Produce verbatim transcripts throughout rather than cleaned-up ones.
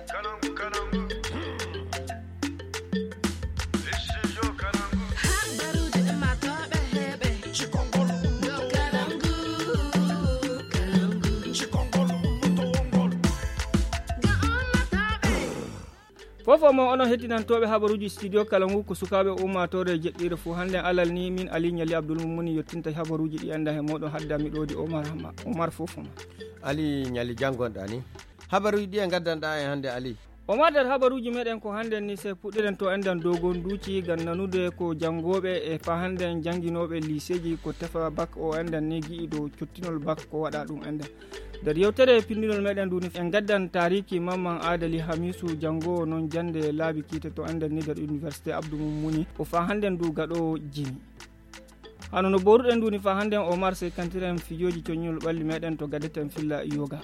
fofo mo ono hettinantoɓe habaruji studio Kalangu ko sukaɓe ummatore jeɗɗire fu hande alal ni min Ali Nyali Abdoul Mumuni yettinta habaruji ɗi anda he moɗon haddami ɗo di Omar Hama Omar fofoma Ali Nyali jangonɗa ni habaruji ɗi e gaddanɗa e hande Ali. Omar dar habaruji meɗen ko hande ni se puɗɗiren to endan dogon duci gan nanude ko jangoɓe e fa hande jangguinoɓe lycéji ko tefa bac o endan ni giiɗo cottinol bac ko waɗa ɗum endan nder yewtere pindinol meɗen duni en gaddan tariki Mamman Adali Hamisu jangowo non jande laabi kite to endan ni nder université Abdou Mumuni o fa hande du gaɗo jini hano no boruɗen duni fa hande Omar se kantiren fijoji coñol ɓalli meɗen to gadeten filla yoga.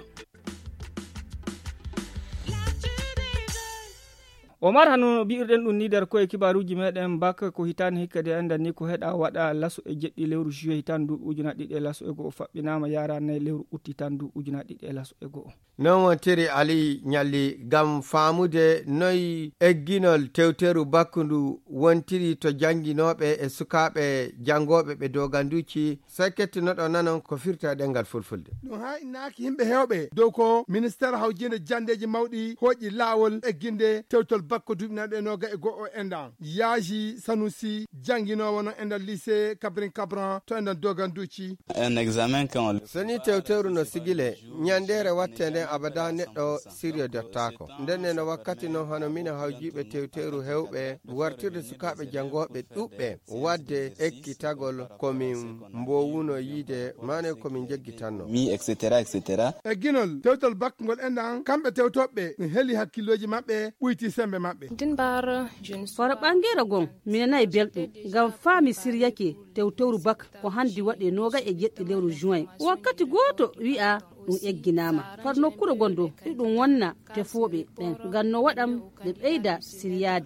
Omar hano bi'irden ɗum ni nder koye kibaruji meɗen bak ko hitani hikkade endan ni ko heɗa waɗa laso e jeɗɗi lewru juillet hitan du ujunaɗe ɗiɗi e laso e go'o faɓɓinama yara nayi lewru août hitan du ujunaɗe ɗiɗi e laso e go'o. Non wontiri Ali Nyalli gam famude noyi egginol tewteru bakkundu wontiri to janguinoɓe e sukaɓe jangoɓe ɓe doganduci sai kettinoɗo nanon ko firta ɗengal fulfulde. ɗum ha innaki yimɓe hewɓe dow ko ministére hawjinde jandeji mawɗi hoƴi lawol egginde tewtol bakko duɓinaɗe noga e go'o endan yaaji Sanusi janguinowo no endan lycée Kabrin Kabran to endan doganduci un examen kan soni tewteru no sigile nyandere wattende abada neɗɗo siryo dottako ndenne no wakkati no hono min hawjiɓe tewteru hewɓe wartirde sukaɓe jangoɓe ɗuɓɓe wadde ekkitagol komin mbowuno yiide mane komin jeggitanno mi etc etc egginol tewtol bakko ngol endan kamɓe tewtoɓe heli hakkilloji mabɓe ɓuyti sembe mabɓe din bar jeune fara ɓangere gon minanayi belɗum ngam faami siryake tewtewru bak ko handi waɗe noga e jeɗɗi lewru juin wakkati goto wi'a ɗum egginama far nokkure gondo ɗum wonna tefoɓe ɓen ngam no waɗam ɓe ɓeyda siryade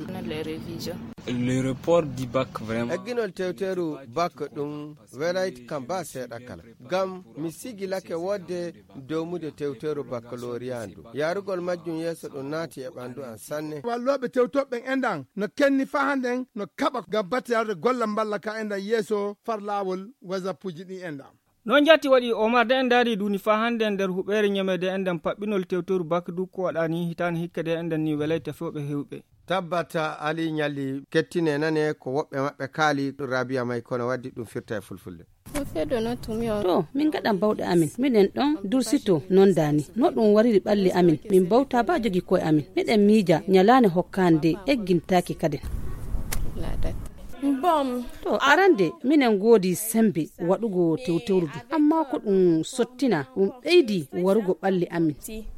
le report du bac vraiment egginol tewteru bac ɗum welayt kam ba seeɗa kala gam mi sigilake wodde dowmude tewteru baccalauréat ndu yarugol majjum yeeso ɗum naati e ɓandu an sanne walloɓe tewtoɓe endan no kenni fa handen no kaɓa gam battiyarde golla mballa ka endan yeeso far lawol wasapuji ɗi endan non jatti waɗi Omar de en daari duni fa hande nder huɓere ñamede endan paɓɓinol tewtoru bak du ko waɗani hitani hikkade endan ni welayte fewɓe hewɓe tabbata Ali Nyalli kettine nane ko woɓɓe maɓɓe kaali Rabia may kono waddi ɗum firta e fulfulde to min gaɗan bawɗe amin miɗen ɗon dursito non dani no ɗum wariri ɓalli amin min bawta ba jogi koye amin miɗen miija ñalane hokkande eggintaki kaden bom to arande minen godi sembe waɗugo tewtewru du amma ko ɗum sottina ɗum ɓeydi warugo ɓalli amin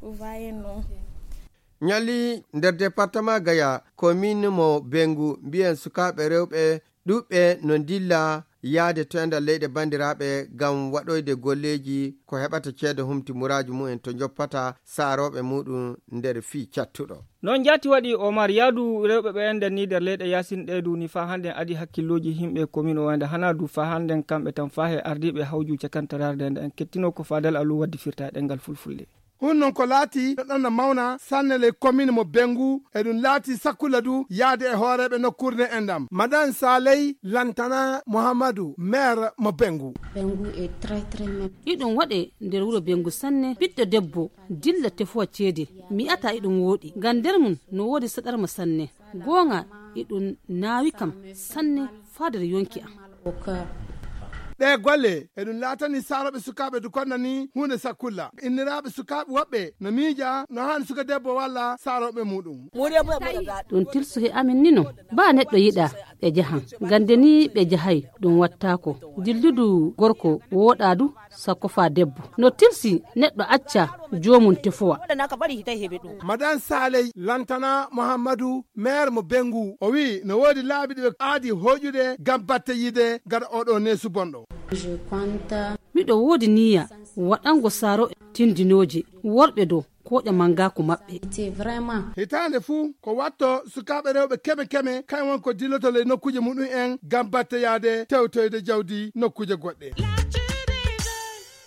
Nyalli nder département Gaya commune mo Bengu mbiyen sukaɓe rewɓe ɗuɓɓe no dilla yaade to ender leyɗe bandiraɓe gam waɗoyde golleji ko heɓata ceede humti muraji mumen to joppata saaroɓe muɗum nder fii cattuɗo non jati waɗi Omar yaadu rewɓe ɓe enden ni nder leyɗe yasinɗe du ni fa hande adi hakkilloji himɓe commune o wande hana du fa hande kamɓe tan fa he ardiɓe hawju cakantararde nde en kettino ko Fadal Alou waddi firta e ɗengal fulfulde hun non ko laati ɗon no mawna sannele commune mo Bengu e ɗum laati sakkula du yaade e hooreɓe nokkurne endam madame Saley Lantana Mohamadou maire mo Bengu Bengu e très très même iɗum waɗe nder wuro Bengu sanne ɓiɗɗo debbo dilla tefuwa ceede mi ata iɗum woɗi ngam nder mum no woodi saɗarma sanne gonga iɗum naawi kam sanne fadere yonki am ɗe golle eɗum laatani saaroɓe sukaɓe du konna ni hunde sakkulla inniraɓe sukaɓe woɓɓe no miija no hani suka debbo walla saaroɓe muɗum ɗum tilsuhe amin ni no ba neɗɗo yiɗa ɓe jahan gande ni ɓe jahay ɗum wattako dilludu gorko woɗa du sakko fa debbo no tilsi neɗɗo acca jomum tefowa madame Saley Lantana Mohamadou maire mo Bengu o wi no woodi laabi ɗiɓe aadi hoƴude gam batte yide gaɗa oɗo nesu bonɗo miɗo woodi niyya waɗango saaro tindinoje worɓe dow koƴa mangaku maɓɓe hitande fuu ko watto sukaɓe rewɓe keme keme kañ won ko dillotole nokkuje muɗum en gam batte yaade tewtoyde jawdi nokkuje goɗɗe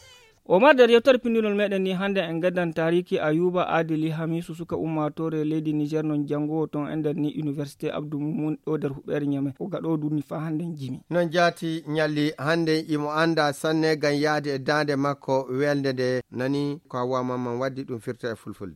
o ma nder yewtere pindinol meɗen ni hande en gaddan tariki Ayuba Adili Hamisu suka ummatore leydi Niger non jangowo ton e nder ni université Abdou Moumoun ɗo nder huɓere Niamey o gaɗo duni fa hande jimi non jaati ñalli hande imo anda sanne gam yaade e dande makko welde nde nani ko Hawa Mamman waddi ɗum firta e fulfulde.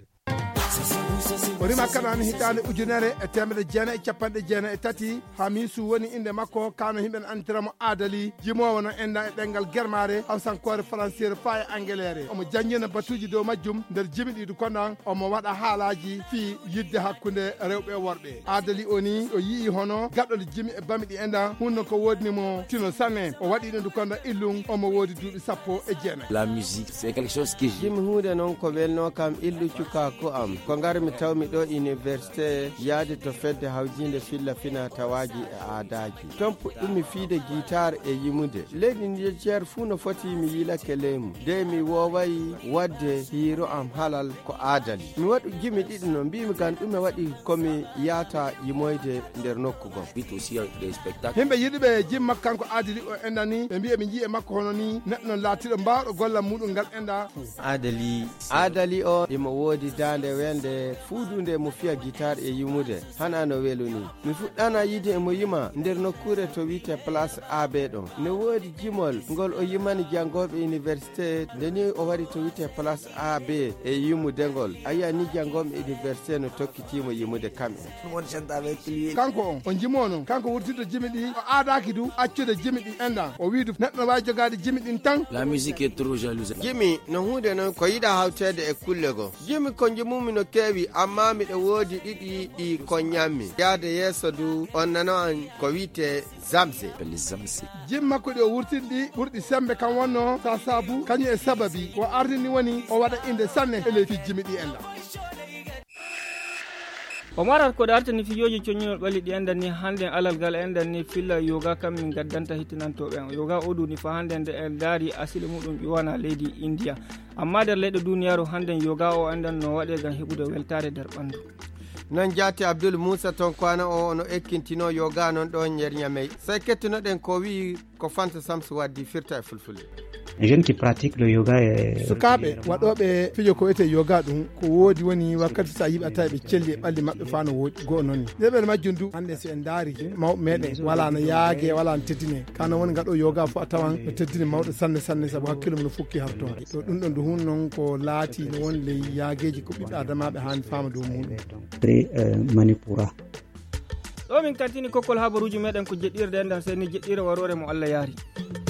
o rima kanani hitande ujunere e temedde jeena e capanɗe jeena e tati Hamisu woni inde makko kano himɓe andiramo Adali jimowo no enda e ɗengal germare hawsankore françaire fa e anglere omo janggina batuji dow majjum nder jimi ɗiɗi kono omo waɗa haalaji fi yidde hakkude rewɓe e worɓe. Adali oni o yii hono gaɗɗode jimi e bami ɗi enda hunno ko wodnimo tino sanne o waɗi ɗum kono illum omo woodi duuɓi sappo e jeenayi. La musique c'est quelque chose qui jimi hunde noon ko welno kam illu cuka ko am ko garmi tawmi ɗo université yaade to fedde hawjinde filla fina tawaji e aadaji ton puɗɗumi fiide guitar e yimude leydi Niger fuu no foti mi yilake leymu de mi wowayi wadde hiiro am halal ko Adali mi waɗu jimi ɗiɗi no mbimi gan ɗume waɗi komi yata yimoyde nder nokku gon himɓe yiɗiɓe jim makko kanko Adali o endani ɓe mbi eɓe jii e makko hono ni neɗɗo laatiɗo mbawɗo gollal muɗum ngal enda Adali Adali o imo woodi dande wende fuudunde mo fiya guitar e yimude hana no weluni mi fuɗɗana yide emo yima nder nokkure to wiite place A B ɗon ne woodi jimol ngol o yimani jangoɓe université ndeni o wari to wiite place A B e yimude ngol ayiya ni jangoɓe université no tokkitimo yimude kamɓe kanko on o jimono kanko wurtidde jimi ɗi o aadaki du accude jimi ɗi enda o wiidu neɗɗo wawi jogade jimi ɗin tan. La musique est trop jalouse. jimi no hunde noon ko yiɗa hawtede e kulle go jimi ko jimumi no kewi amma miɗo woodi ɗiɗi ɗi ko ñammi yaade yeeso du on nano an ko wiite zamse jim makko ɗi o wurtinɗi ɓurɗi sembe kam wonno sa saabu kañum e sababi o ardini woni o waɗa inde sanne e leydi jimi ɗi enda. o marat ko dartani fijoji coñinol ɓali ɗi endan ni hande alal gal endan ni filla yoga kam min gaddanta hittinantoɓe yoga o duni fa hande nde en daari asili muɗum ƴuwana leydi India amma nder leyɗe duniyaru hande yoga o endan no waɗe gam heɓude weltare nder ɓandu non jaati Abdoul Moussa ton kwana o no ekkintino yoga non ɗo nder Niamey sey kettinoɗen ko wi ko Fanta Samsu waddi firta e fulfulde. jeune qui pratique le yoga e sukaɓe waɗoɓe fijo ko wiyete yoga ɗum ko woodi woni wakkati sa yiɓe tawi ɓe celli e ɓalli mabɓe fa no woodi goho noon ni ndeɓe majjum du hande so en daari mawɓe meɗen wala no yaage wala no teddine kano woni gaɗo yoga fo a tawan no teddini mawɗo sanne sanne saabu hakkille mum no fukki har toon to ɗum ɗon du hun noon ko laati no woni ley yaageji ko ɓiɓɓe adamaɓe hani fama dow muɗum manipura ɗo min kantini kokkol habaruji meɗen ko jeɗɗirde endan seni jeɗɗira warore mo Allah yaari.